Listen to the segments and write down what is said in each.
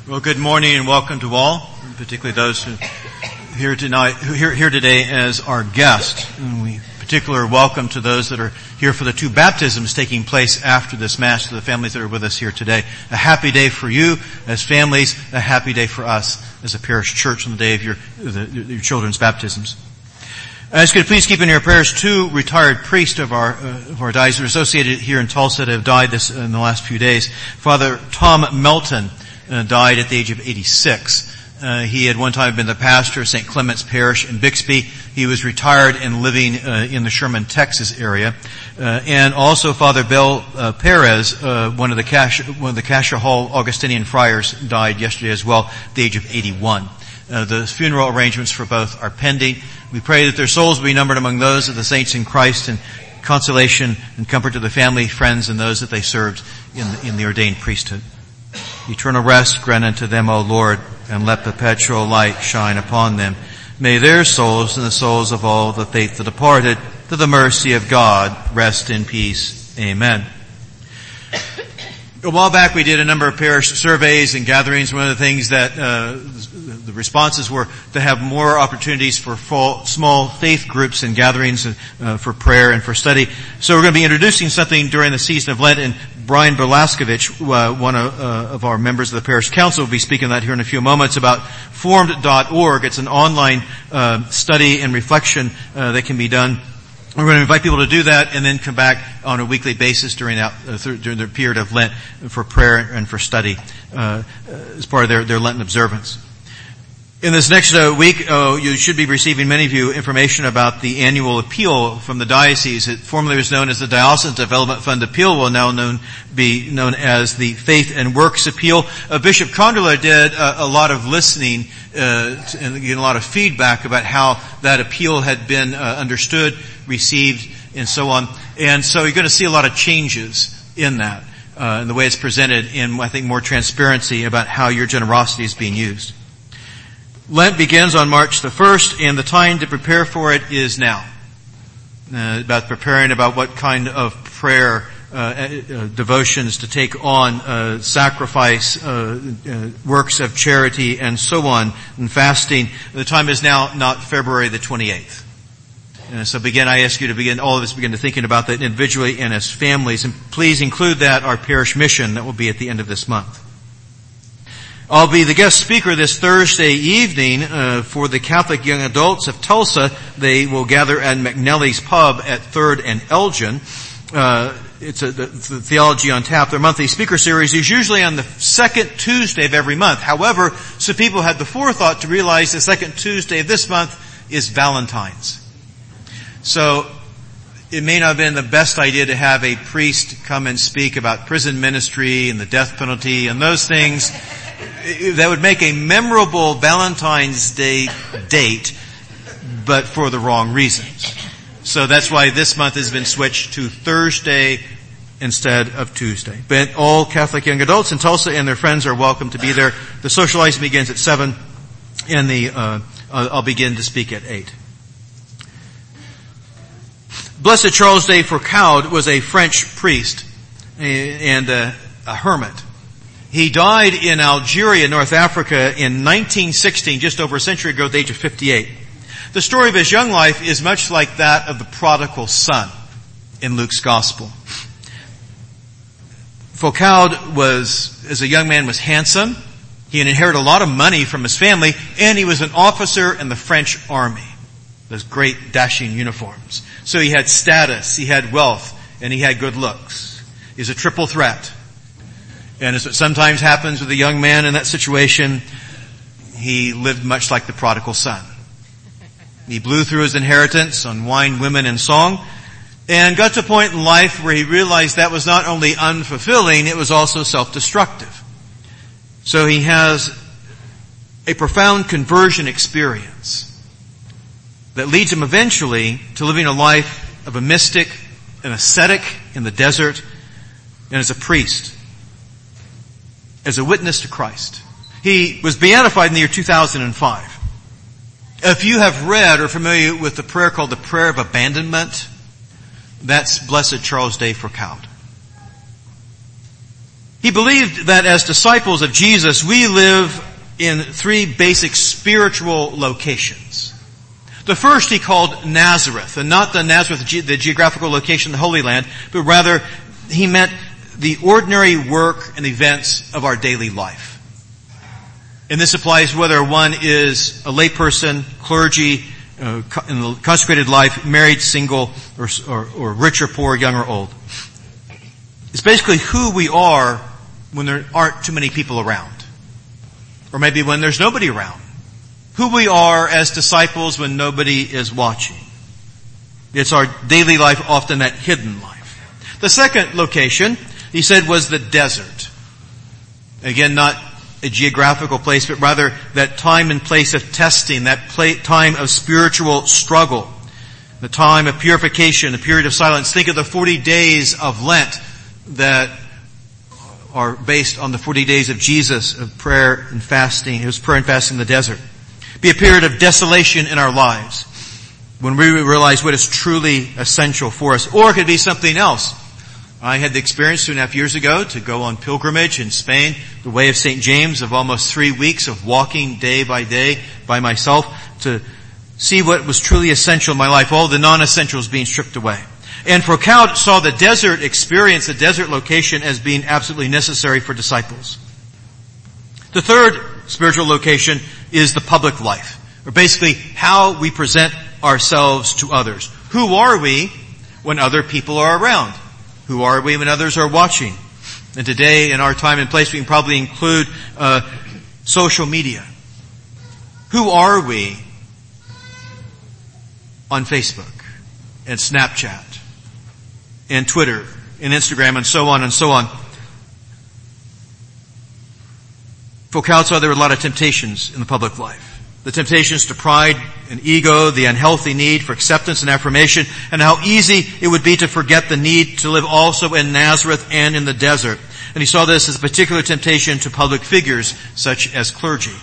Well, good morning and welcome to all, particularly those who here today as our guest. And we particular welcome to those that are here for the two baptisms taking place after this Mass, to the families that are with us here today. A happy day for you as families, a happy day for us as a parish church on the day of your children's baptisms. I ask you to please keep in your prayers two retired priests of our diocese who are associated here in Tulsa that have died in the last few days. Father Tom Melton died at the age of 86. He had one time been the pastor of St. Clement's Parish in Bixby. He was retired and living in the Sherman, Texas area. And also Father Bill Perez, one of the Cascia Hall Augustinian friars, died yesterday as well at the age of 81. The funeral arrangements for both are pending. We pray that their souls will be numbered among those of the saints in Christ, and consolation and comfort to the family, friends, and those that they served in the ordained priesthood. Eternal rest grant unto them, O Lord, and let perpetual light shine upon them. May their souls and the souls of all the faithful departed, to the mercy of God, rest in peace. Amen. A while back we did a number of parish surveys and gatherings. One of the things that the responses were to have more opportunities for small faith groups and gatherings for prayer and for study. So we're going to be introducing something during the season of Lent, and Brian Berlaskovich, one of our members of the parish council, will be speaking on that here in a few moments about formed.org. It's an online study and reflection that can be done. We're going to invite people to do that and then come back on a weekly basis during the period of Lent for prayer and for study as part of their Lenten observance. In this next week, you should be receiving, many of you, information about the annual appeal from the diocese. It formerly was known as the Diocesan Development Fund Appeal, will now be known as the Faith and Works Appeal. Bishop Condola did a lot of listening and getting a lot of feedback about how that appeal had been understood, received, and so on. And so you're going to see a lot of changes in that, in the way it's presented, and I think more transparency about how your generosity is being used. Lent begins on March the 1st, and the time to prepare for it is now. About what kind of prayer, devotions to take on, sacrifice, works of charity, and so on, and fasting. The time is now, not February the 28th. So I ask you to all of us begin to thinking about that individually and as families, and please include that our parish mission that will be at the end of this month. I'll be the guest speaker this Thursday evening for the Catholic Young Adults of Tulsa. They will gather at McNally's Pub at 3rd and Elgin. It's the Theology on Tap. Their monthly speaker series is usually on the second Tuesday of every month. However, some people had the forethought to realize the second Tuesday of this month is Valentine's. So it may not have been the best idea to have a priest come and speak about prison ministry and the death penalty and those things. That would make a memorable Valentine's Day date, but for the wrong reasons. So that's why this month has been switched to Thursday instead of Tuesday. But all Catholic young adults in Tulsa and their friends are welcome to be there. The socializing begins at 7, and I'll begin to speak at 8. Blessed Charles de Foucauld was a French priest and a hermit. He died in Algeria, North Africa in 1916, just over a century ago, at the age of 58. The story of his young life is much like that of the prodigal son in Luke's Gospel. Foucauld as a young man, was handsome. He had inherited a lot of money from his family, and he was an officer in the French army. Those great dashing uniforms. So he had status, he had wealth, and he had good looks. He's a triple threat. And as it sometimes happens with a young man in that situation, he lived much like the prodigal son. He blew through his inheritance on wine, women, and song, and got to a point in life where he realized that was not only unfulfilling, it was also self-destructive. So he has a profound conversion experience that leads him eventually to living a life of a mystic, an ascetic in the desert, and as a priest, as a witness to Christ. He was beatified in the year 2005. If you have read or are familiar with the prayer called the Prayer of Abandonment, that's Blessed Charles de Foucauld. He believed that as disciples of Jesus, we live in three basic spiritual locations. The first he called Nazareth, and not the Nazareth, the geographical location, the Holy Land, but rather he meant the ordinary work and events of our daily life. And this applies whether one is a layperson, clergy, in the consecrated life, married, single, or rich or poor, young or old. It's basically who we are when there aren't too many people around. Or maybe when there's nobody around. Who we are as disciples when nobody is watching. It's our daily life, often that hidden life. The second location, he said, was the desert. Again, not a geographical place, but rather that time and place of testing, that time of spiritual struggle, the time of purification, a period of silence. Think of the 40 days of Lent that are based on the 40 days of Jesus of prayer and fasting. It was prayer and fasting in the desert. Be a period of desolation in our lives when we realize what is truly essential for us. Or it could be something else. I had the experience 2.5 years ago to go on pilgrimage in Spain, the Way of St. James, of almost 3 weeks of walking day by day by myself to see what was truly essential in my life, all the non-essentials being stripped away. And Foucault saw the desert experience, the desert location, as being absolutely necessary for disciples. The third spiritual location is the public life, or basically how we present ourselves to others. Who are we when other people are around? Who are we when others are watching? And today, in our time and place, we can probably include social media. Who are we on Facebook and Snapchat and Twitter and Instagram and so on and so on? Foucault saw there were a lot of temptations in the public life. The temptations to pride and ego, the unhealthy need for acceptance and affirmation, and how easy it would be to forget the need to live also in Nazareth and in the desert. And he saw this as a particular temptation to public figures such as clergy.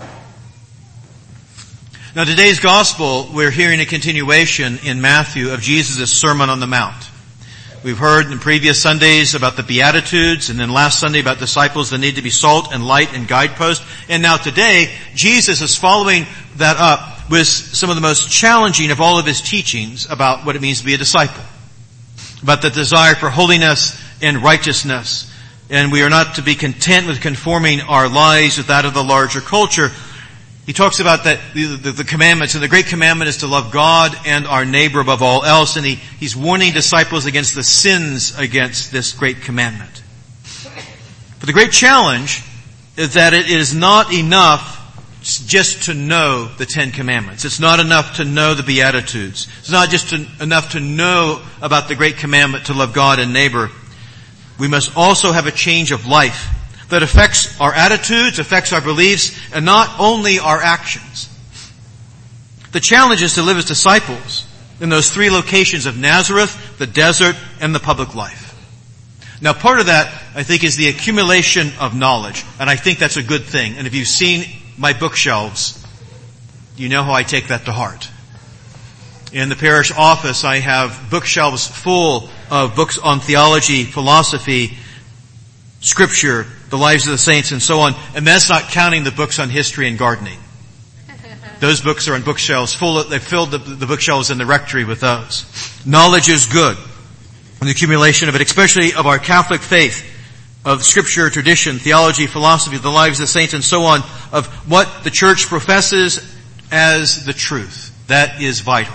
Now today's gospel, we're hearing a continuation in Matthew of Jesus' Sermon on the Mount. We've heard in previous Sundays about the Beatitudes, and then last Sunday about disciples that need to be salt and light and guidepost. And now today, Jesus is following that up with some of the most challenging of all of his teachings about what it means to be a disciple. About the desire for holiness and righteousness. And we are not to be content with conforming our lives with that of the larger culture. He talks about that the commandments, and the great commandment is to love God and our neighbor above all else, and he's warning disciples against the sins against this great commandment. But the great challenge is that it is not enough just to know the 10 Commandments. It's not enough to know the Beatitudes. It's not just enough to know about the great commandment to love God and neighbor. We must also have a change of life that affects our attitudes, affects our beliefs, and not only our actions. The challenge is to live as disciples in those three locations of Nazareth, the desert, and the public life. Now part of that, I think, is the accumulation of knowledge, and I think that's a good thing. And if you've seen my bookshelves, you know how I take that to heart. In the parish office, I have bookshelves full of books on theology, philosophy, Scripture, the lives of the saints, and so on. And that's not counting the books on history and gardening. Those books are on bookshelves they filled the bookshelves in the rectory with those. Knowledge is good. And the accumulation of it, especially of our Catholic faith, of Scripture, tradition, theology, philosophy, the lives of the saints, and so on, of what the Church professes as the truth. That is vital.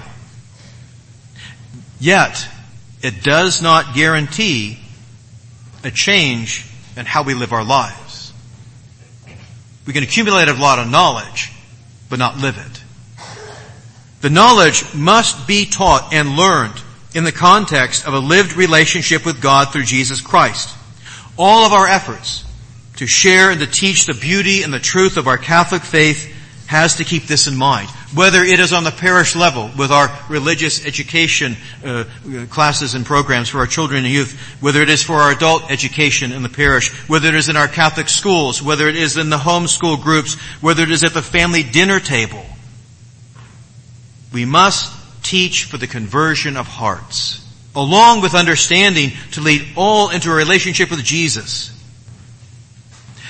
Yet, it does not guarantee a change in how we live our lives. We can accumulate a lot of knowledge, but not live it. The knowledge must be taught and learned in the context of a lived relationship with God through Jesus Christ. All of our efforts to share and to teach the beauty and the truth of our Catholic faith has to keep this in mind. Whether it is on the parish level with our religious education classes and programs for our children and youth, whether it is for our adult education in the parish, whether it is in our Catholic schools, whether it is in the homeschool groups, whether it is at the family dinner table, we must teach for the conversion of hearts, along with understanding to lead all into a relationship with Jesus.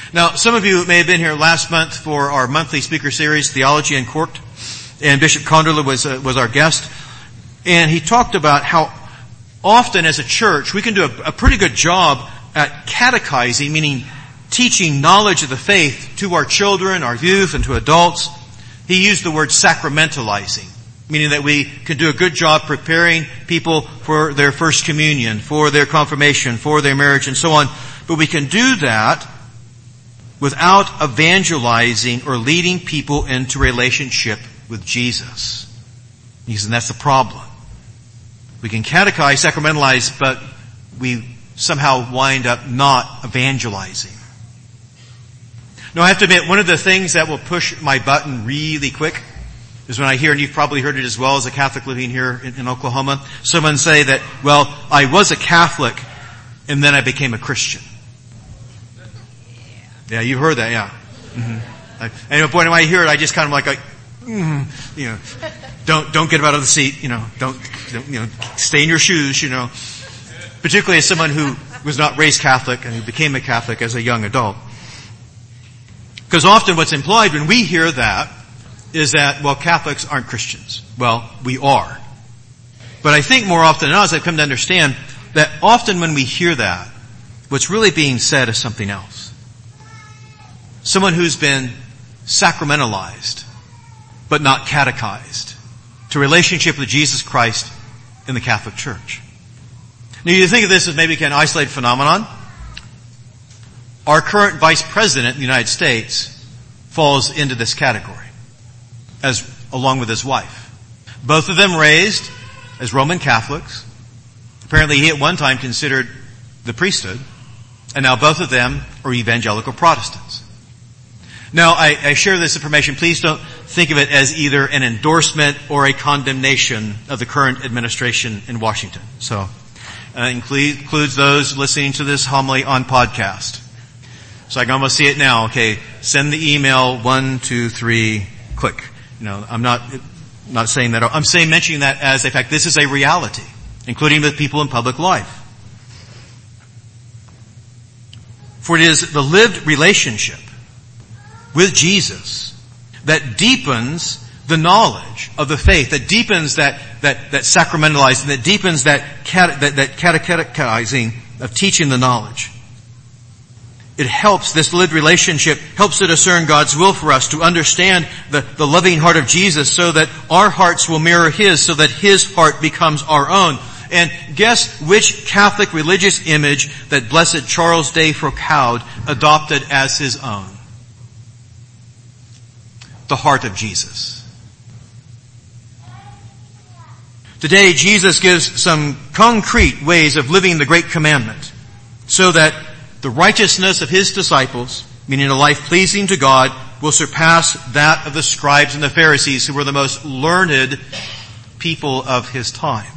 Now, some of you may have been here last month for our monthly speaker series, Theology Uncorked, and Bishop Conderla was our guest, and he talked about how often as a church we can do a pretty good job at catechizing, meaning teaching knowledge of the faith to our children, our youth, and to adults. He used the word sacramentalizing, meaning that we can do a good job preparing people for their first communion, for their confirmation, for their marriage, and so on. But we can do that without evangelizing or leading people into relationship with Jesus. He said that's the problem. We can catechize, sacramentalize, but we somehow wind up not evangelizing. Now I have to admit, one of the things that will push my button really quick is when I hear, and you've probably heard it as well as a Catholic living here in Oklahoma, someone say that, well, I was a Catholic and then I became a Christian. Yeah, you've heard that, yeah. Mm-hmm. And when I hear it, I just kind of like, don't get out of the seat, don't, stay in your shoes, particularly as someone who was not raised Catholic and who became a Catholic as a young adult. Because often what's implied when we hear that is that, well, Catholics aren't Christians. Well, we are. But I think more often than not, I've come to understand that often when we hear that, what's really being said is something else. Someone who's been sacramentalized, but not catechized, to relationship with Jesus Christ in the Catholic Church. Now you think of this as maybe an isolated phenomenon. Our current Vice President in the United States falls into this category, along with his wife. Both of them raised as Roman Catholics. Apparently he at one time considered the priesthood, and now both of them are evangelical Protestants. Now, I share this information. Please don't think of it as either an endorsement or a condemnation of the current administration in Washington. So, includes those listening to this homily on podcast. So I can almost see it now. Okay, send the email 1, 2, 3, click. I'm not saying that. I'm mentioning that as a fact. This is a reality, including with people in public life. For it is the lived relationship with Jesus that deepens the knowledge of the faith, that deepens that sacramentalizing, that deepens that catechizing of teaching the knowledge. It helps, this lived relationship helps to discern God's will for us, to understand the loving heart of Jesus so that our hearts will mirror His, so that His heart becomes our own. And guess which Catholic religious image that Blessed Charles de Foucauld adopted as his own? The heart of Jesus. Today, Jesus gives some concrete ways of living the Great Commandment so that the righteousness of His disciples, meaning a life pleasing to God, will surpass that of the scribes and the Pharisees, who were the most learned people of His time.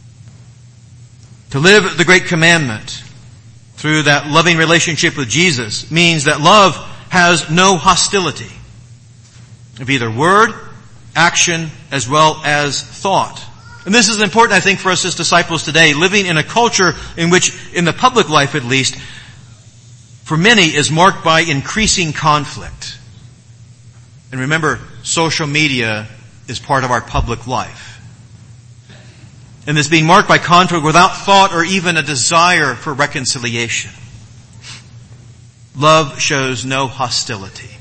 To live the Great Commandment through that loving relationship with Jesus means that love has no hostility of either word, action, as well as thought. And this is important, I think, for us as disciples today, living in a culture in which, in the public life at least, for many is marked by increasing conflict. And remember, social media is part of our public life. And this being marked by conflict without thought or even a desire for reconciliation. Love shows no hostility.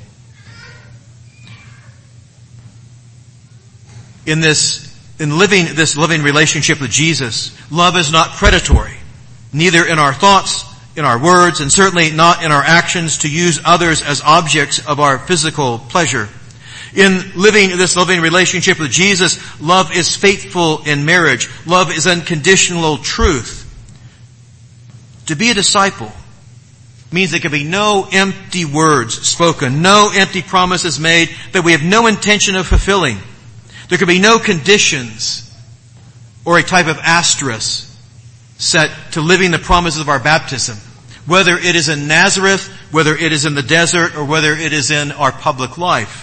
In living this living relationship with Jesus, love is not predatory, neither in our thoughts, in our words, and certainly not in our actions to use others as objects of our physical pleasure. In living this loving relationship with Jesus, love is faithful in marriage. Love is unconditional truth. To be a disciple means there can be no empty words spoken, no empty promises made that we have no intention of fulfilling. There can be no conditions or a type of asterisk set to living the promises of our baptism, whether it is in Nazareth, whether it is in the desert, or whether it is in our public life.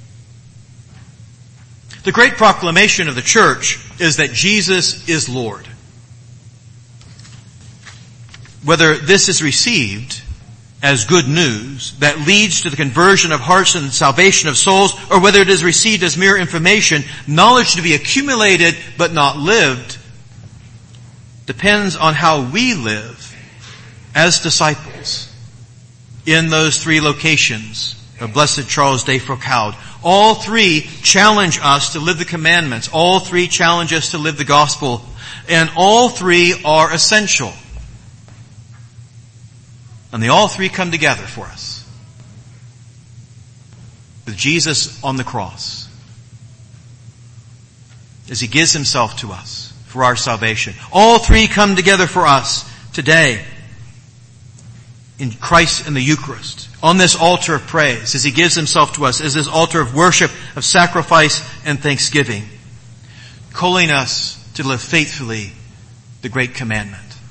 The great proclamation of the church is that Jesus is Lord. Whether this is received as good news that leads to the conversion of hearts and salvation of souls, or whether it is received as mere information, knowledge to be accumulated but not lived, depends on how we live as disciples in those three locations of Blessed Charles de Foucauld. All three challenge us to live the commandments. All three challenge us to live the gospel. And all three are essential. And they all three come together for us. With Jesus on the cross, as He gives Himself to us for our salvation. All three come together for us today in Christ and the Eucharist, on this altar of praise, as He gives Himself to us as this altar of worship, of sacrifice and thanksgiving, calling us to live faithfully the great commandment.